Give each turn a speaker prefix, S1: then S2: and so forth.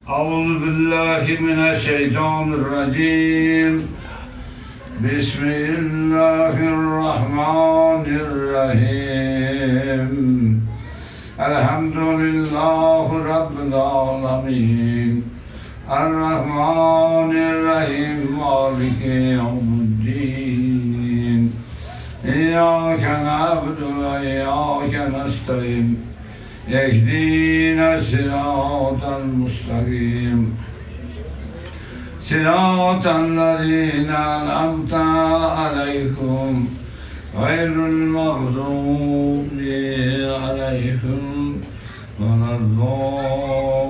S1: أعوذ بالله من الشيطان الرجيم. بسم الله الرحمن الرحيم. الحمد لله رب العالمين الرحمن الرحيم مالك يوم الدين. إياك نعبد وإياك نستعين. اهدنا الصراط المستقيم صراط الذين أنعمت عليهم غير المغضوب عليهم ولا الضالين.